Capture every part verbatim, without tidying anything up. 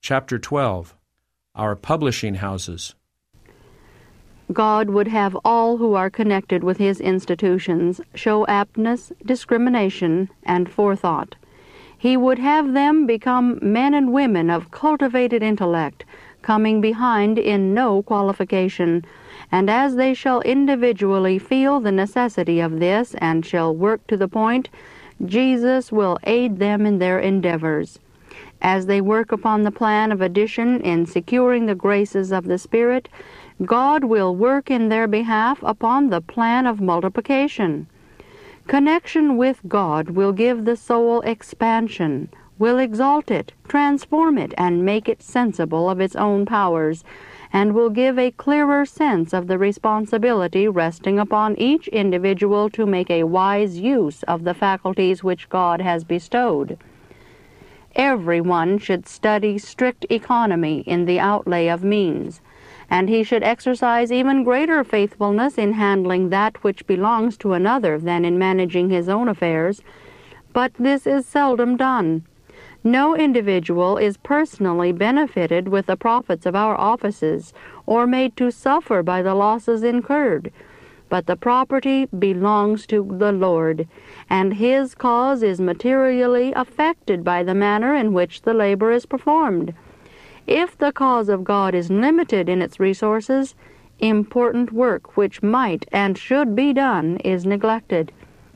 Chapter twelve. Our Publishing Houses. God would have all who are connected with His institutions show aptness, discrimination, and forethought. He would have them become men and women of cultivated intellect, coming behind in no qualification, and as they shall individually feel the necessity of this and shall work to the point, Jesus will aid them in their endeavors. As they work upon the plan of addition in securing the graces of the Spirit, God will work in their behalf upon the plan of multiplication. Connection with God will give the soul expansion, will exalt it, transform it, and make it sensible of its own powers, and will give a clearer sense of the responsibility resting upon each individual to make a wise use of the faculties which God has bestowed. Everyone should study strict economy in the outlay of means, and he should exercise even greater faithfulness in handling that which belongs to another than in managing his own affairs. But this is seldom done. No individual is personally benefited with the profits of our offices, or made to suffer by the losses incurred. But the property belongs to the Lord, and His cause is materially affected by the manner in which the labor is performed. If the cause of God is limited in its resources, important work which might and should be done is neglected.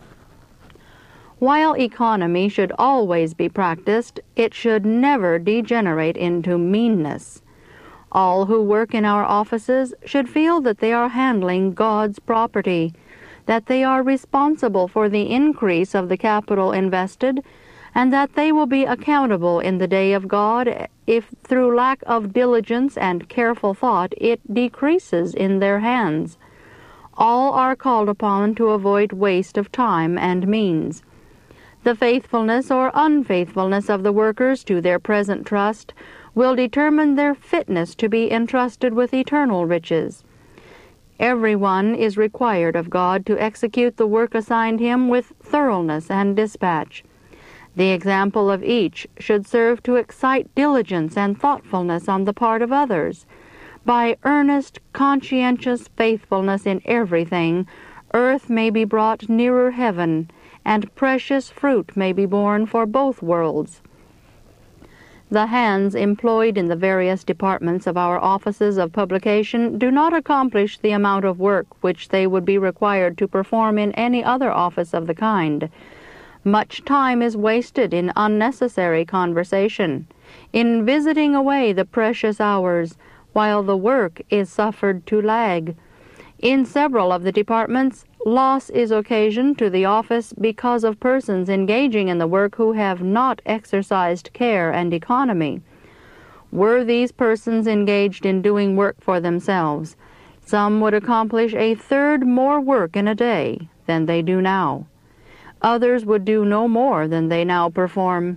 While economy should always be practiced, it should never degenerate into meanness. All who work in our offices should feel that they are handling God's property, that they are responsible for the increase of the capital invested, and that they will be accountable in the day of God if through lack of diligence and careful thought it decreases in their hands. All are called upon to avoid waste of time and means. The faithfulness or unfaithfulness of the workers to their present trust will determine their fitness to be entrusted with eternal riches. Everyone is required of God to execute the work assigned him with thoroughness and dispatch. The example of each should serve to excite diligence and thoughtfulness on the part of others. By earnest, conscientious faithfulness in everything, earth may be brought nearer heaven, and precious fruit may be borne for both worlds. The hands employed in the various departments of our offices of publication do not accomplish the amount of work which they would be required to perform in any other office of the kind. Much time is wasted in unnecessary conversation, in visiting away the precious hours, while the work is suffered to lag. In several of the departments, loss is occasioned to the office because of persons engaging in the work who have not exercised care and economy. Were these persons engaged in doing work for themselves, some would accomplish a third more work in a day than they do now. Others would do no more than they now perform.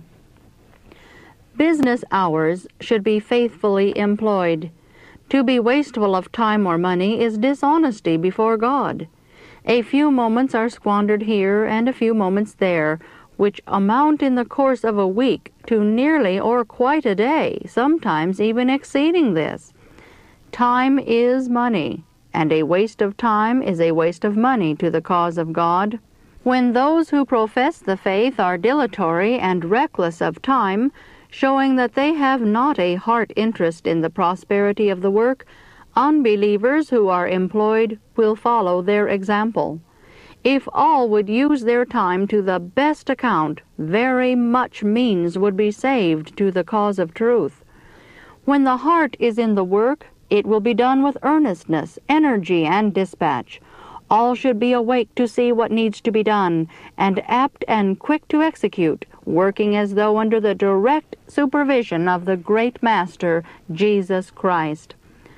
Business hours should be faithfully employed. To be wasteful of time or money is dishonesty before God. A few moments are squandered here and a few moments there, which amount in the course of a week to nearly or quite a day, sometimes even exceeding this. Time is money, and a waste of time is a waste of money to the cause of God. When those who profess the faith are dilatory and reckless of time, showing that they have not a heart interest in the prosperity of the work, unbelievers who are employed will follow their example. If all would use their time to the best account, very much means would be saved to the cause of truth. When the heart is in the work, it will be done with earnestness, energy, and dispatch. All should be awake to see what needs to be done, and apt and quick to execute, working as though under the direct supervision of the great Master, Jesus Christ.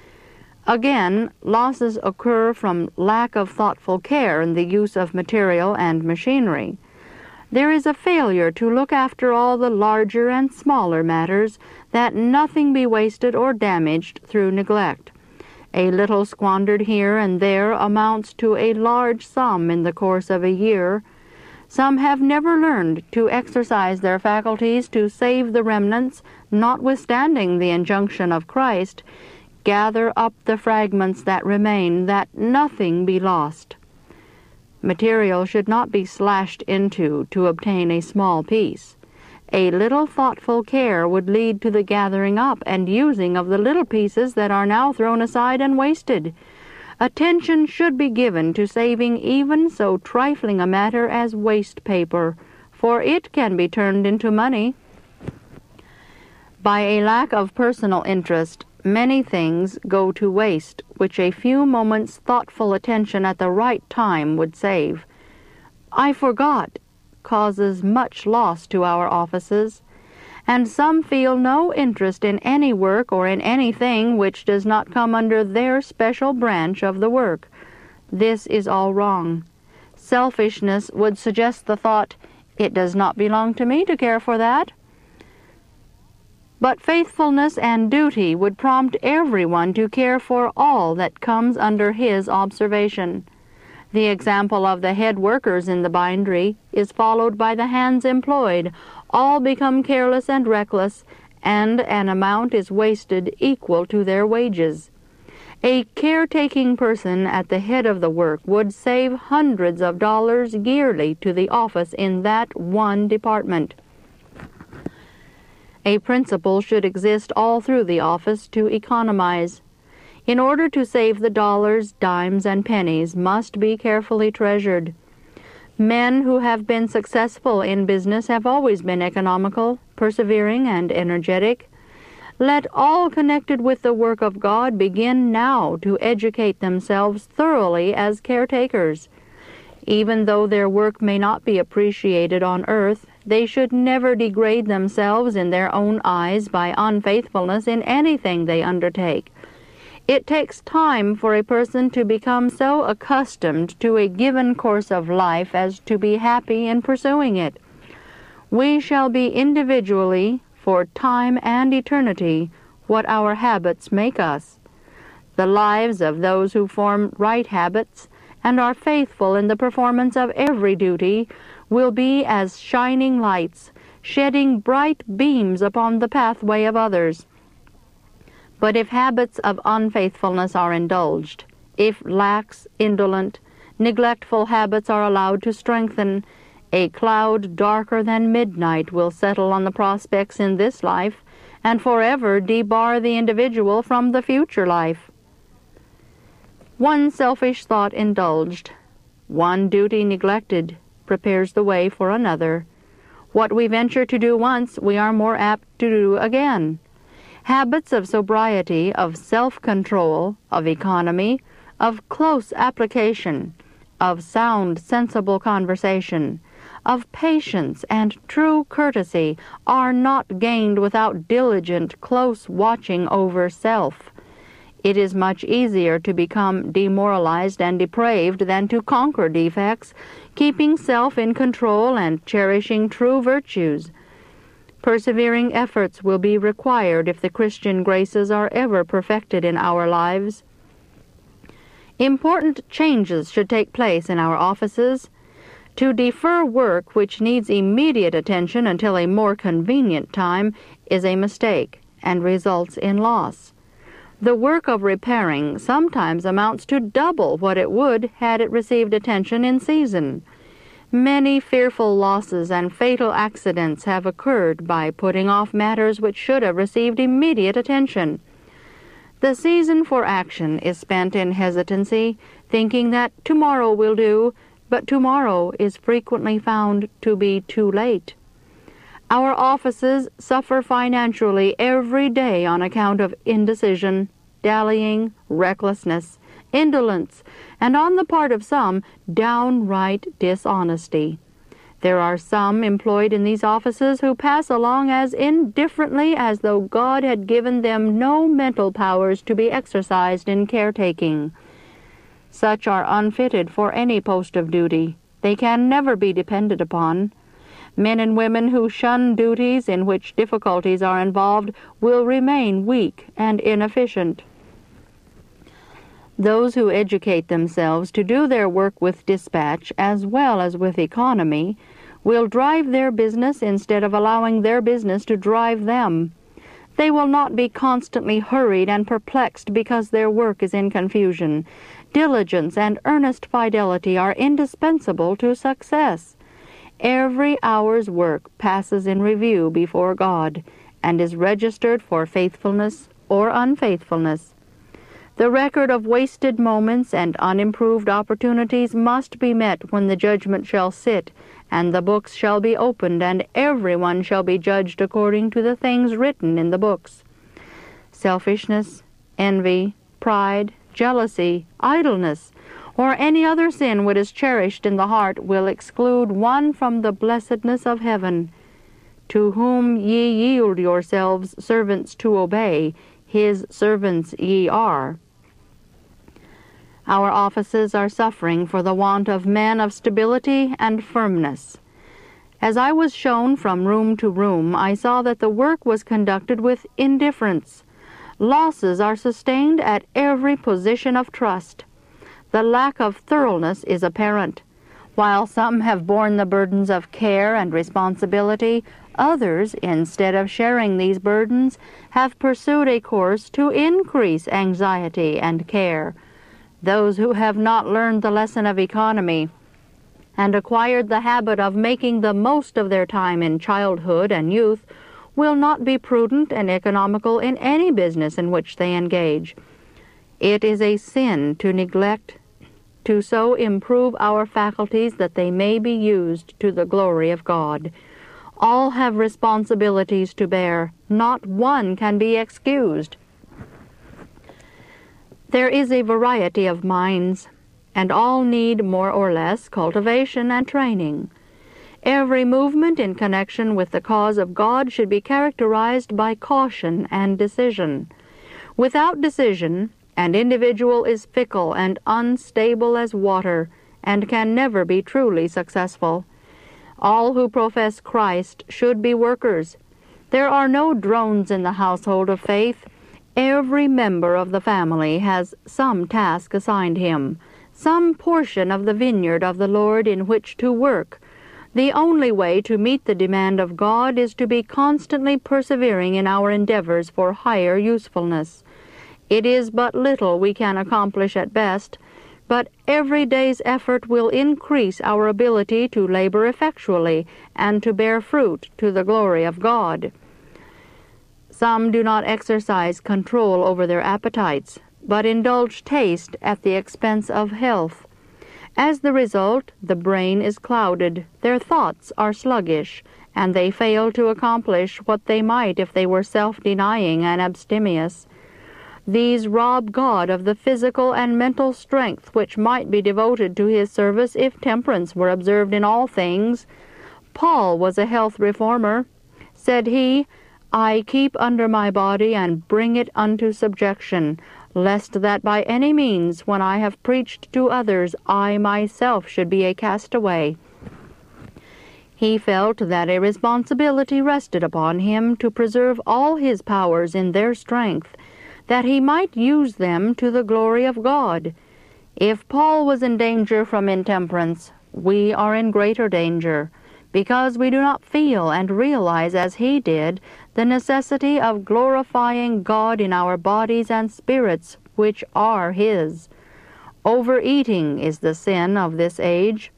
Again, losses occur from lack of thoughtful care in the use of material and machinery. There is a failure to look after all the larger and smaller matters, that nothing be wasted or damaged through neglect. A little squandered here and there amounts to a large sum in the course of a year. Some have never learned to exercise their faculties to save the remnants, notwithstanding the injunction of Christ, "Gather up the fragments that remain, that nothing be lost." Material should not be slashed into to obtain a small piece. A little thoughtful care would lead to the gathering up and using of the little pieces that are now thrown aside and wasted. Attention should be given to saving even so trifling a matter as waste paper, for it can be turned into money. By a lack of personal interest, many things go to waste which a few moments' thoughtful attention at the right time would save. "I forgot" causes much loss to our offices, and some feel no interest in any work or in anything which does not come under their special branch of the work. This is all wrong. Selfishness would suggest the thought, "It does not belong to me to care for that." But faithfulness and duty would prompt everyone to care for all that comes under his observation. The example of the head workers in the bindery is followed by the hands employed. All become careless and reckless, and an amount is wasted equal to their wages. A caretaking person at the head of the work would save hundreds of dollars yearly to the office in that one department. A principle should exist all through the office to economize. In order to save the dollars, dimes, and pennies must be carefully treasured. Men who have been successful in business have always been economical, persevering, and energetic. Let all connected with the work of God begin now to educate themselves thoroughly as caretakers. Even though their work may not be appreciated on earth, they should never degrade themselves in their own eyes by unfaithfulness in anything they undertake. It takes time for a person to become so accustomed to a given course of life as to be happy in pursuing it. We shall be individually, for time and eternity, what our habits make us. The lives of those who form right habits and are faithful in the performance of every duty will be as shining lights, shedding bright beams upon the pathway of others. But if habits of unfaithfulness are indulged, if lax, indolent, neglectful habits are allowed to strengthen, a cloud darker than midnight will settle on the prospects in this life and forever debar the individual from the future life. One selfish thought indulged, one duty neglected, prepares the way for another. What we venture to do once, we are more apt to do again. Habits of sobriety, of self-control, of economy, of close application, of sound, sensible conversation, of patience and true courtesy are not gained without diligent, close watching over self. It is much easier to become demoralized and depraved than to conquer defects, keeping self in control and cherishing true virtues. Persevering efforts will be required if the Christian graces are ever perfected in our lives. Important changes should take place in our offices. To defer work which needs immediate attention until a more convenient time is a mistake and results in loss. The work of repairing sometimes amounts to double what it would had it received attention in season. Many fearful losses and fatal accidents have occurred by putting off matters which should have received immediate attention. The season for action is spent in hesitancy, thinking that tomorrow will do, but tomorrow is frequently found to be too late. Our offices suffer financially every day on account of indecision, dallying, recklessness, indolence, and on the part of some, downright dishonesty. There are some employed in these offices who pass along as indifferently as though God had given them no mental powers to be exercised in caretaking. Such are unfitted for any post of duty. They can never be depended upon. Men and women who shun duties in which difficulties are involved will remain weak and inefficient. Those who educate themselves to do their work with dispatch as well as with economy will drive their business instead of allowing their business to drive them. They will not be constantly hurried and perplexed because their work is in confusion. Diligence and earnest fidelity are indispensable to success. Every hour's work passes in review before God and is registered for faithfulness or unfaithfulness. The record of wasted moments and unimproved opportunities must be met when the judgment shall sit, and the books shall be opened, and everyone shall be judged according to the things written in the books. Selfishness, envy, pride, jealousy, idleness, or any other sin which is cherished in the heart will exclude one from the blessedness of heaven. To whom ye yield yourselves servants to obey, his servants ye are. Our offices are suffering for the want of men of stability and firmness. As I was shown from room to room, I saw that the work was conducted with indifference. Losses are sustained at every position of trust. The lack of thoroughness is apparent. While some have borne the burdens of care and responsibility, others, instead of sharing these burdens, have pursued a course to increase anxiety and care. Those who have not learned the lesson of economy and acquired the habit of making the most of their time in childhood and youth will not be prudent and economical in any business in which they engage. It is a sin to neglect to so improve our faculties that they may be used to the glory of God. All have responsibilities to bear. Not one can be excused. There is a variety of minds, and all need more or less cultivation and training. Every movement in connection with the cause of God should be characterized by caution and decision. Without decision, an individual is fickle and unstable as water, and can never be truly successful. All who profess Christ should be workers. There are no drones in the household of faith. Every member of the family has some task assigned him, some portion of the vineyard of the Lord in which to work. The only way to meet the demand of God is to be constantly persevering in our endeavors for higher usefulness. It is but little we can accomplish at best, but every day's effort will increase our ability to labor effectually and to bear fruit to the glory of God. Some do not exercise control over their appetites, but indulge taste at the expense of health. As the result, the brain is clouded, their thoughts are sluggish, and they fail to accomplish what they might if they were self-denying and abstemious. These rob God of the physical and mental strength which might be devoted to his service if temperance were observed in all things. Paul was a health reformer. Said he, I keep under my body and bring it unto subjection, lest that by any means, when I have preached to others, I myself should be a castaway. He felt that a responsibility rested upon him to preserve all his powers in their strength, that he might use them to the glory of God. If Paul was in danger from intemperance, we are in greater danger, because we do not feel and realize as he did the necessity of glorifying God in our bodies and spirits, which are his. Overeating is the sin of this age.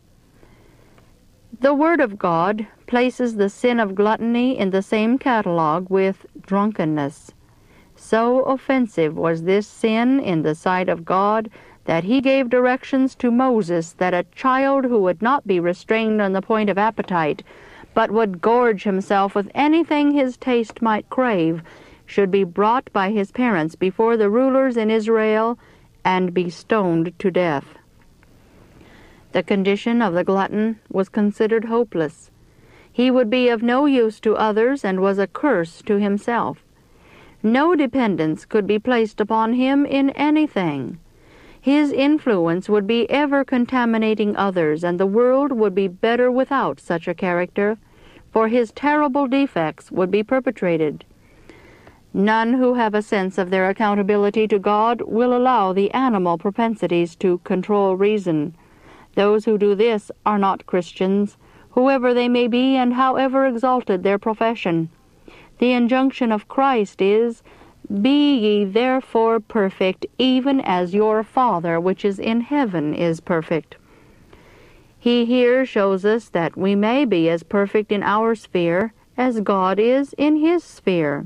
The Word of God places the sin of gluttony in the same catalogue with drunkenness. So offensive was this sin in the sight of God that he gave directions to Moses that a child who would not be restrained on the point of appetite, but would gorge himself with anything his taste might crave, should be brought by his parents before the rulers in Israel and be stoned to death. The condition of the glutton was considered hopeless. He would be of no use to others and was a curse to himself. No dependence could be placed upon him in anything. His influence would be ever contaminating others, and the world would be better without such a character, for his terrible defects would be perpetrated. None who have a sense of their accountability to God will allow the animal propensities to control reason. Those who do this are not Christians, whoever they may be and however exalted their profession. The injunction of Christ is, "Be ye therefore perfect, even as your Father which is in heaven is perfect." He here shows us that we may be as perfect in our sphere as God is in his sphere.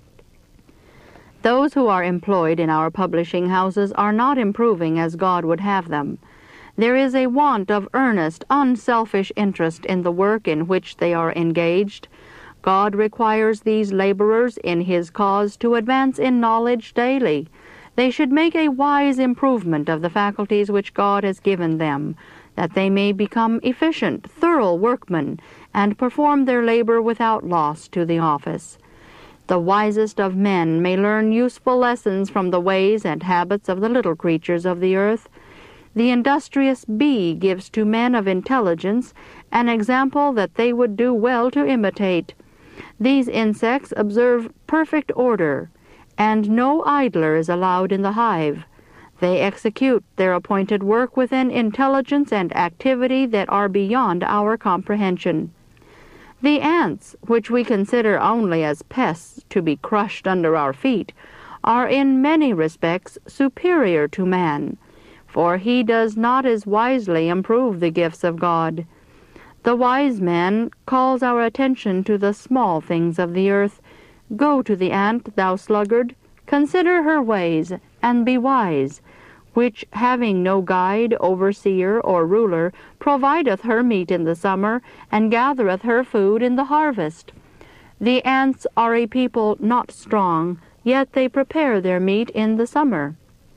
Those who are employed in our publishing houses are not improving as God would have them. There is a want of earnest, unselfish interest in the work in which they are engaged. God requires these laborers in his cause to advance in knowledge daily. They should make a wise improvement of the faculties which God has given them, that they may become efficient, thorough workmen, and perform their labor without loss to the office. The wisest of men may learn useful lessons from the ways and habits of the little creatures of the earth. The industrious bee gives to men of intelligence an example that they would do well to imitate. These insects observe perfect order, and no idler is allowed in the hive. They execute their appointed work with an intelligence and activity that are beyond our comprehension. The ants, which we consider only as pests to be crushed under our feet, are in many respects superior to man, for he does not as wisely improve the gifts of God. The wise man calls our attention to the small things of the earth. "Go to the ant, thou sluggard, consider her ways, and be wise, which, having no guide, overseer, or ruler, provideth her meat in the summer, and gathereth her food in the harvest." The ants are a people not strong, yet they prepare their meat in the summer.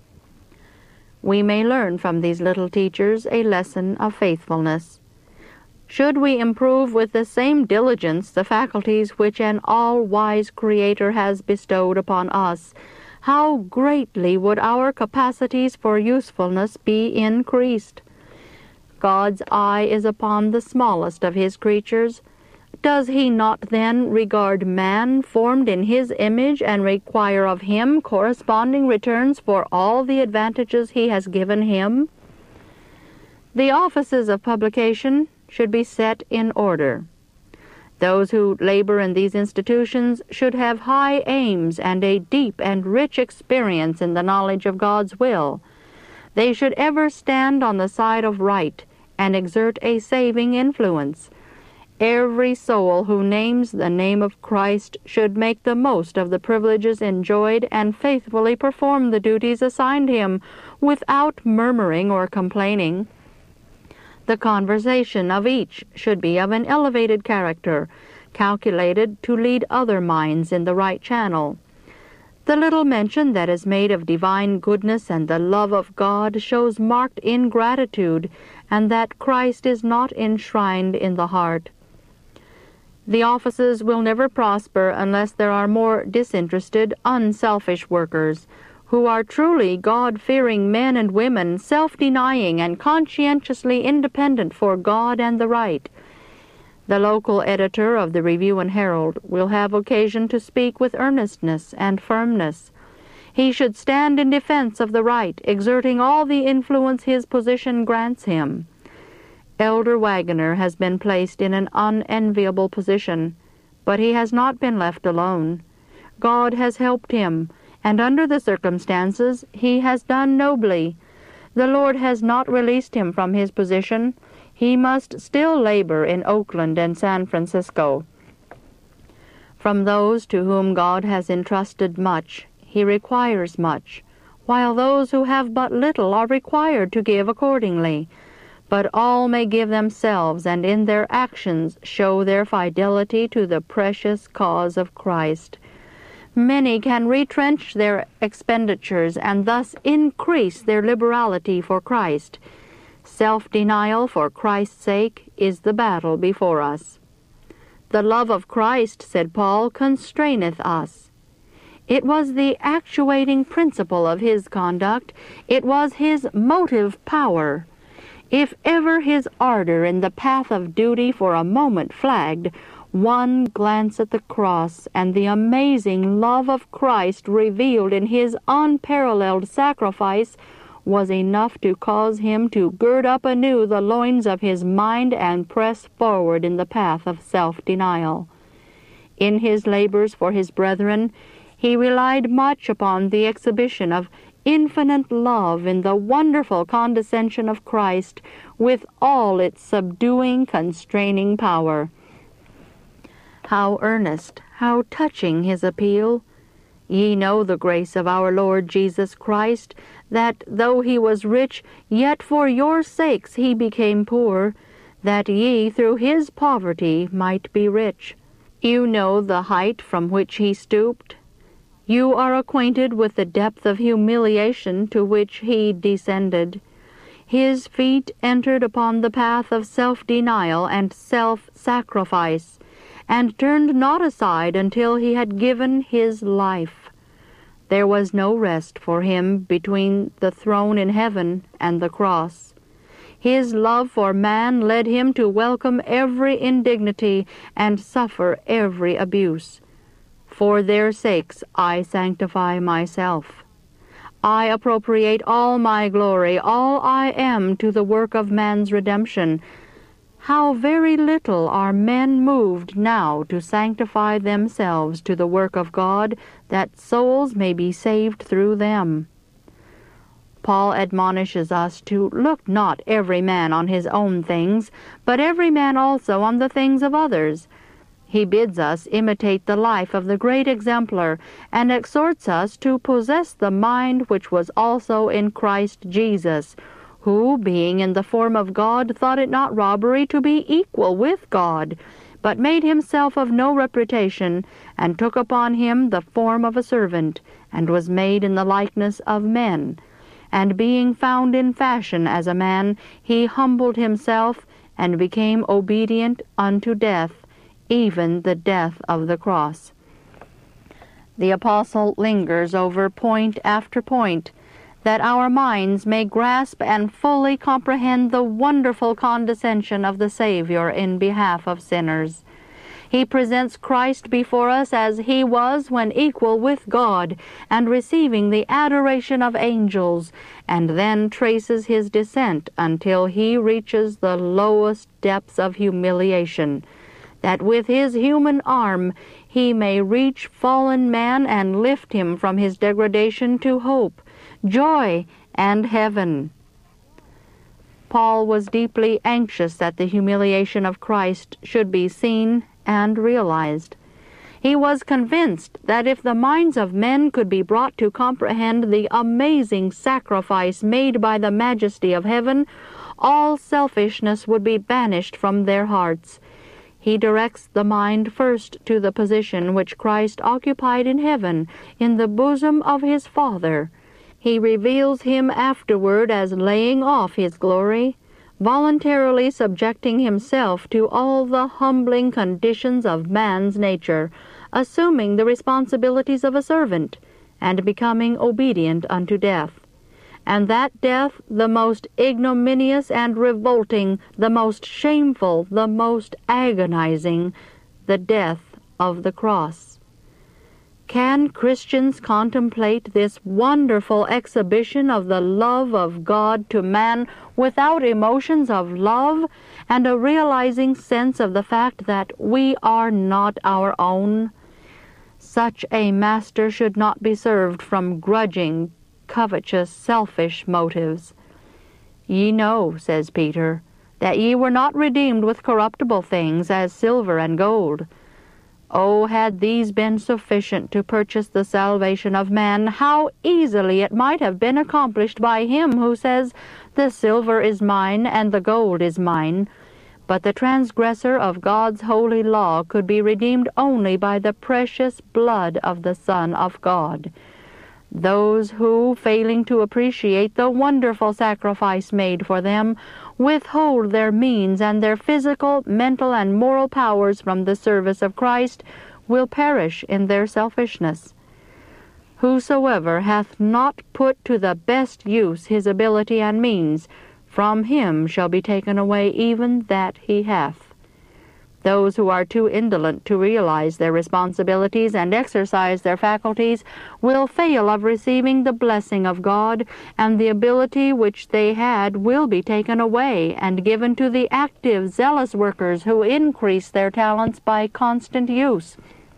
We may learn from these little teachers a lesson of faithfulness. Should we improve with the same diligence the faculties which an all-wise Creator has bestowed upon us, how greatly would our capacities for usefulness be increased. God's eye is upon the smallest of his creatures. Does he not then regard man formed in his image and require of him corresponding returns for all the advantages he has given him? The offices of publication should be set in order. Those who labor in these institutions should have high aims and a deep and rich experience in the knowledge of God's will. They should ever stand on the side of right and exert a saving influence. Every soul who names the name of Christ should make the most of the privileges enjoyed and faithfully perform the duties assigned him without murmuring or complaining. The conversation of each should be of an elevated character, calculated to lead other minds in the right channel. The little mention that is made of divine goodness and the love of God shows marked ingratitude, and that Christ is not enshrined in the heart. The offices will never prosper unless there are more disinterested, unselfish workers, who are truly God-fearing men and women, self-denying and conscientiously independent for God and the right. The local editor of the Review and Herald will have occasion to speak with earnestness and firmness. He should stand in defense of the right, exerting all the influence his position grants him. Elder Wagoner has been placed in an unenviable position, but he has not been left alone. God has helped him, and under the circumstances he has done nobly. The Lord has not released him from his position. He must still labor in Oakland and San Francisco. From those to whom God has entrusted much, he requires much, while those who have but little are required to give accordingly. But all may give themselves, and in their actions show their fidelity to the precious cause of Christ. Many can retrench their expenditures and thus increase their liberality for Christ. Self-denial for Christ's sake is the battle before us. "The love of Christ," said Paul, "constraineth us." It was the actuating principle of his conduct. It was his motive power. If ever his ardor in the path of duty for a moment flagged, One glance at the cross and the amazing love of Christ revealed in his unparalleled sacrifice was enough to cause him to gird up anew the loins of his mind and press forward in the path of self-denial. In his labors for his brethren, he relied much upon the exhibition of infinite love in the wonderful condescension of Christ with all its subduing, constraining power. How earnest, how touching his appeal! Ye know the grace of our Lord Jesus Christ, that though he was rich, yet for your sakes he became poor, that ye through his poverty might be rich. You know the height from which he stooped. You are acquainted with the depth of humiliation to which he descended. His feet entered upon the path of self-denial and self-sacrifice, and turned not aside until he had given his life. There was no rest for him between the throne in heaven and the cross. His love for man led him to welcome every indignity and suffer every abuse. For their sakes I sanctify myself. I appropriate all my glory, all I am, to the work of man's redemption. How very little are men moved now to sanctify themselves to the work of God, that souls may be saved through them. Paul admonishes us to look not every man on his own things, but every man also on the things of others. He bids us imitate the life of the great exemplar, and exhorts us to possess the mind which was also in Christ Jesus, who, being in the form of God, thought it not robbery to be equal with God, but made himself of no reputation, and took upon him the form of a servant, and was made in the likeness of men. And being found in fashion as a man, he humbled himself, and became obedient unto death, even the death of the cross. The apostle lingers over point after point, that our minds may grasp and fully comprehend the wonderful condescension of the Savior in behalf of sinners. He presents Christ before us as he was when equal with God and receiving the adoration of angels, and then traces his descent until he reaches the lowest depths of humiliation, that with his human arm he may reach fallen man and lift him from his degradation to hope, joy, and heaven. Paul was deeply anxious that the humiliation of Christ should be seen and realized. He was convinced that if the minds of men could be brought to comprehend the amazing sacrifice made by the majesty of heaven, all selfishness would be banished from their hearts. He directs the mind first to the position which Christ occupied in heaven, in the bosom of his Father. He reveals him afterward as laying off his glory, voluntarily subjecting himself to all the humbling conditions of man's nature, assuming the responsibilities of a servant, and becoming obedient unto death. And that death, the most ignominious and revolting, the most shameful, the most agonizing, the death of the cross. Can Christians contemplate this wonderful exhibition of the love of God to man without emotions of love and a realizing sense of the fact that we are not our own? Such a master should not be served from grudging, covetous, selfish motives. Ye know, says Peter, that ye were not redeemed with corruptible things, as silver and gold. Oh, had these been sufficient to purchase the salvation of man, how easily it might have been accomplished by him who says, "The silver is mine, and the gold is mine." But the transgressor of God's holy law could be redeemed only by the precious blood of the Son of God. Those who, failing to appreciate the wonderful sacrifice made for them, withhold their means and their physical, mental, and moral powers from the service of Christ, will perish in their selfishness. Whosoever hath not put to the best use his ability and means, from him shall be taken away even that he hath. Those who are too indolent to realize their responsibilities and exercise their faculties will fail of receiving the blessing of God, and the ability which they had will be taken away and given to the active, zealous workers who increase their talents by constant use.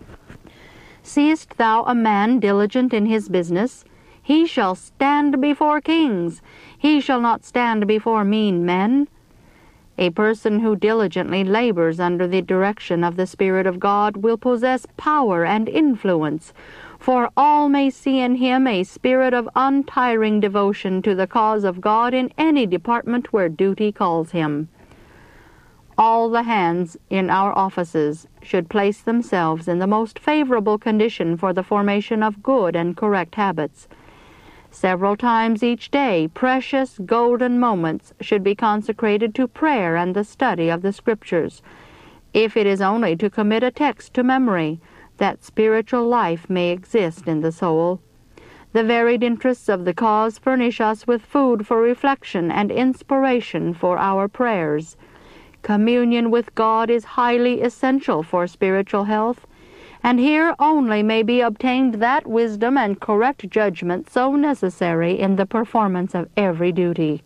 Seest thou a man diligent in his business? He shall stand before kings. He shall not stand before mean men. A person who diligently labors under the direction of the Spirit of God will possess power and influence, for all may see in him a spirit of untiring devotion to the cause of God in any department where duty calls him. All the hands in our offices should place themselves in the most favorable condition for the formation of good and correct habits. Several times each day, precious golden moments should be consecrated to prayer and the study of the Scriptures, if it is only to commit a text to memory, that spiritual life may exist in the soul. The varied interests of the cause furnish us with food for reflection and inspiration for our prayers. Communion with God is highly essential for spiritual health, and here only may be obtained that wisdom and correct judgment so necessary in the performance of every duty.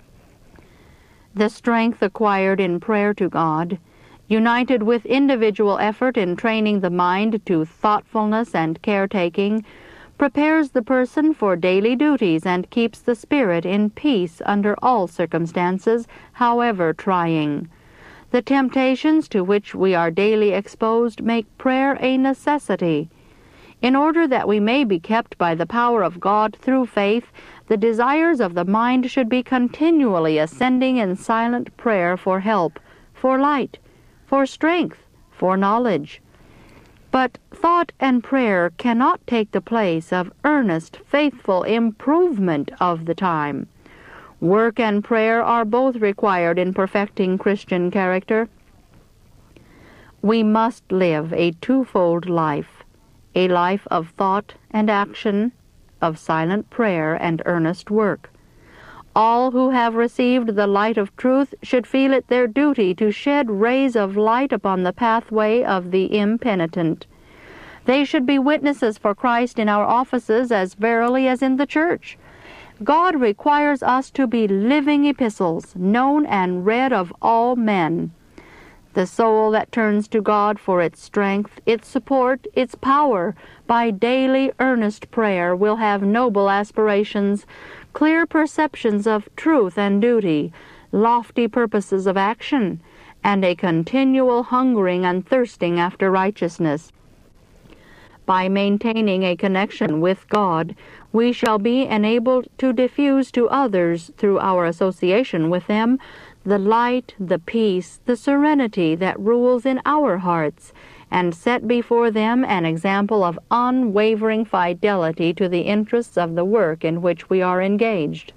The strength acquired in prayer to God, united with individual effort in training the mind to thoughtfulness and caretaking, prepares the person for daily duties and keeps the spirit in peace under all circumstances, however trying. The temptations to which we are daily exposed make prayer a necessity. In order that we may be kept by the power of God through faith, the desires of the mind should be continually ascending in silent prayer for help, for light, for strength, for knowledge. But thought and prayer cannot take the place of earnest, faithful improvement of the time. Work and prayer are both required in perfecting Christian character. We must live a twofold life, a life of thought and action, of silent prayer and earnest work. All who have received the light of truth should feel it their duty to shed rays of light upon the pathway of the impenitent. They should be witnesses for Christ in our offices as verily as in the church. God requires us to be living epistles, known and read of all men. The soul that turns to God for its strength, its support, its power, by daily earnest prayer will have noble aspirations, clear perceptions of truth and duty, lofty purposes of action, and a continual hungering and thirsting after righteousness. By maintaining a connection with God, we shall be enabled to diffuse to others, through our association with them, the light, the peace, the serenity that rules in our hearts, and set before them an example of unwavering fidelity to the interests of the work in which we are engaged.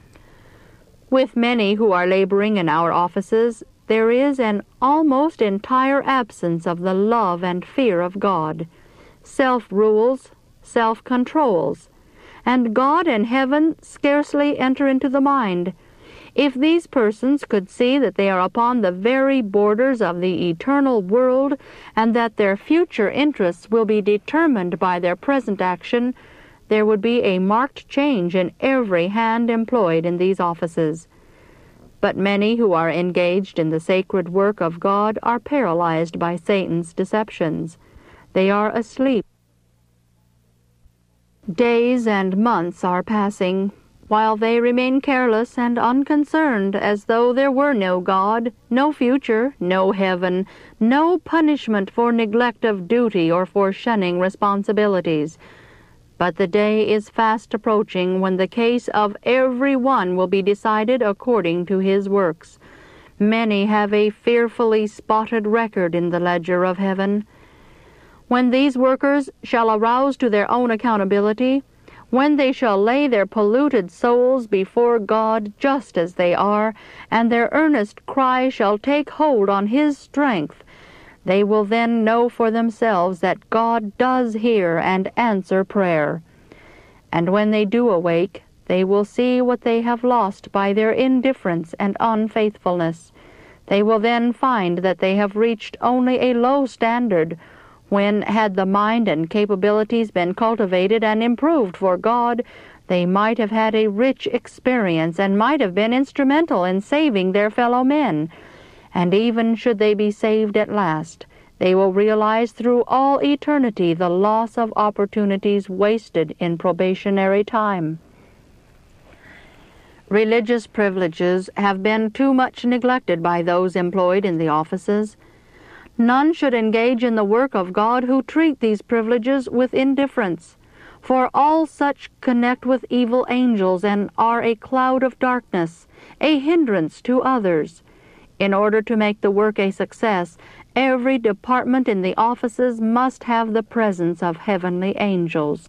With many who are laboring in our offices, there is an almost entire absence of the love and fear of God. Self-rules, self-controls, and God and heaven scarcely enter into the mind. If these persons could see that they are upon the very borders of the eternal world, and that their future interests will be determined by their present action, there would be a marked change in every hand employed in these offices. But many who are engaged in the sacred work of God are paralyzed by Satan's deceptions. They are asleep. Days and months are passing, while they remain careless and unconcerned, as though there were no God, no future, no heaven, no punishment for neglect of duty or for shunning responsibilities. But the day is fast approaching when the case of every one will be decided according to his works. Many have a fearfully spotted record in the ledger of heaven. When these workers shall arouse to their own accountability, when they shall lay their polluted souls before God just as they are, and their earnest cry shall take hold on His strength, they will then know for themselves that God does hear and answer prayer. And when they do awake, they will see what they have lost by their indifference and unfaithfulness. They will then find that they have reached only a low standard, when, had the mind and capabilities been cultivated and improved for God, they might have had a rich experience and might have been instrumental in saving their fellow men. And even should they be saved at last, they will realize through all eternity the loss of opportunities wasted in probationary time. Religious privileges have been too much neglected by those employed in the offices. None should engage in the work of God who treat these privileges with indifference, for all such connect with evil angels and are a cloud of darkness, a hindrance to others. In order to make the work a success, every department in the offices must have the presence of heavenly angels.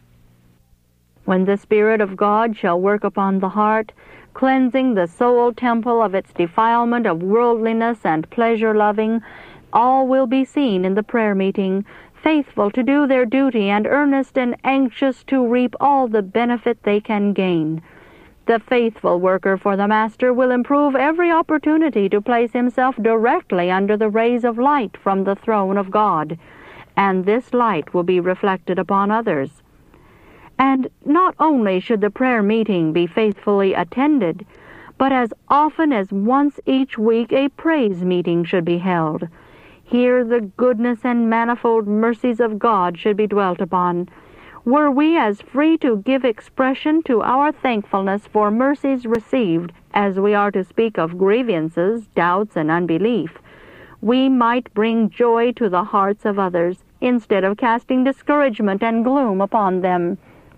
When the Spirit of God shall work upon the heart, cleansing the soul temple of its defilement of worldliness and pleasure-loving, all will be seen in the prayer meeting, faithful to do their duty and earnest and anxious to reap all the benefit they can gain. The faithful worker for the Master will improve every opportunity to place himself directly under the rays of light from the throne of God, and this light will be reflected upon others. And not only should the prayer meeting be faithfully attended, but as often as once each week a praise meeting should be held. Here the goodness and manifold mercies of God should be dwelt upon. Were we as free to give expression to our thankfulness for mercies received as we are to speak of grievances, doubts, and unbelief, we might bring joy to the hearts of others instead of casting discouragement and gloom upon them.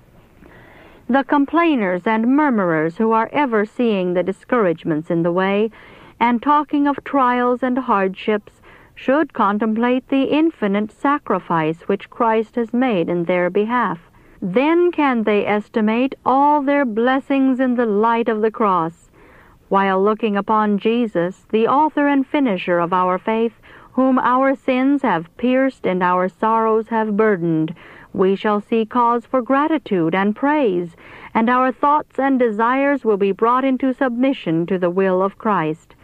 The complainers and murmurers who are ever seeing the discouragements in the way and talking of trials and hardships should contemplate the infinite sacrifice which Christ has made in their behalf. Then can they estimate all their blessings in the light of the cross, while looking upon Jesus, the author and finisher of our faith, whom our sins have pierced and our sorrows have burdened. We shall see cause for gratitude and praise, and our thoughts and desires will be brought into submission to the will of Christ.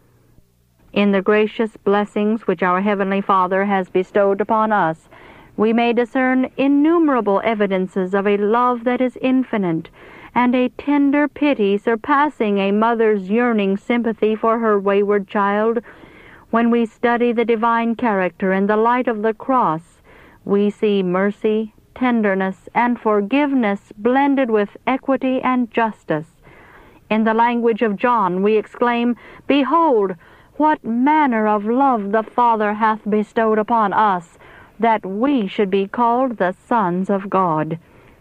In the gracious blessings which our Heavenly Father has bestowed upon us, we may discern innumerable evidences of a love that is infinite, and a tender pity surpassing a mother's yearning sympathy for her wayward child. When we study the divine character in the light of the cross, we see mercy, tenderness, and forgiveness blended with equity and justice. In the language of John, we exclaim, "Behold, what manner of love the Father hath bestowed upon us, that we should be called the sons of God."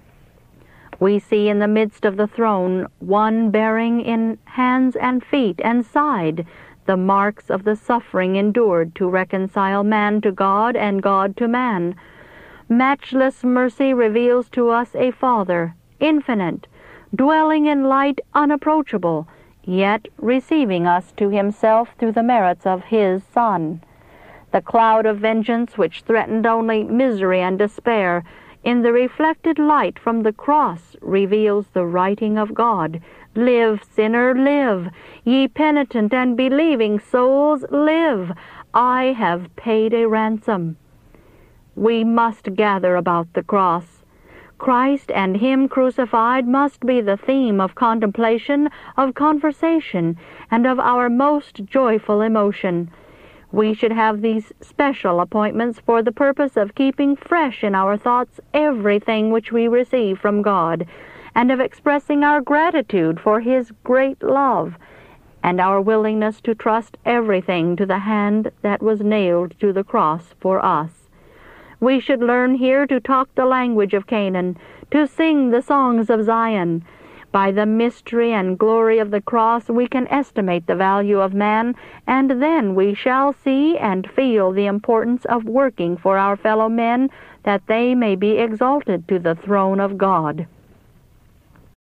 We see in the midst of the throne one bearing in hands and feet and side the marks of the suffering endured to reconcile man to God and God to man. Matchless mercy reveals to us a Father, infinite, dwelling in light unapproachable, yet receiving us to himself through the merits of his Son. The cloud of vengeance which threatened only misery and despair, in the reflected light from the cross reveals the writing of God. "Live, sinner, live. Ye penitent and believing souls, live. I have paid a ransom." We must gather about the cross. Christ and him crucified must be the theme of contemplation, of conversation, and of our most joyful emotion. We should have these special appointments for the purpose of keeping fresh in our thoughts everything which we receive from God, and of expressing our gratitude for his great love, and our willingness to trust everything to the hand that was nailed to the cross for us. We should learn here to talk the language of Canaan, to sing the songs of Zion. By the mystery and glory of the cross we can estimate the value of man, and then we shall see and feel the importance of working for our fellow men, that they may be exalted to the throne of God.